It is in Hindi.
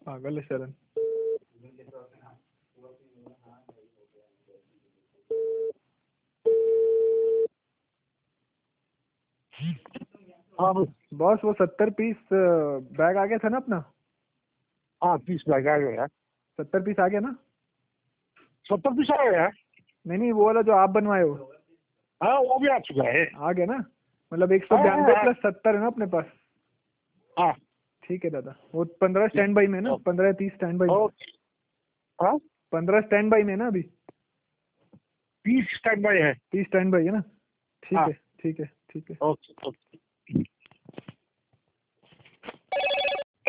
पागल है शरण। हाँ बॉस वो 70 पीस बैग आ गया था ना अपना? हाँ 30 बैग आ गया। 70 पीस आ गया ना? 70 पीस आ गया। नहीं नहीं, वो वाला जो आप बनवाए हो। हाँ वो भी आ चुका है। आ गया ना? मतलब 192 हाँ, प्लस 70 है ना अपने पास? हाँ ठीक है दादा। वो 15 स्टैंड बाई में है ना? 15 या 30 स्टैंड बाई में? ओके। हाँ 15 स्टैंड बाई में है ना अभी? 30 स्टैंड बाय है। 30 स्टैंड बाई है ना? ठीक हाँ है ठीक है ठीक है। Okay okay.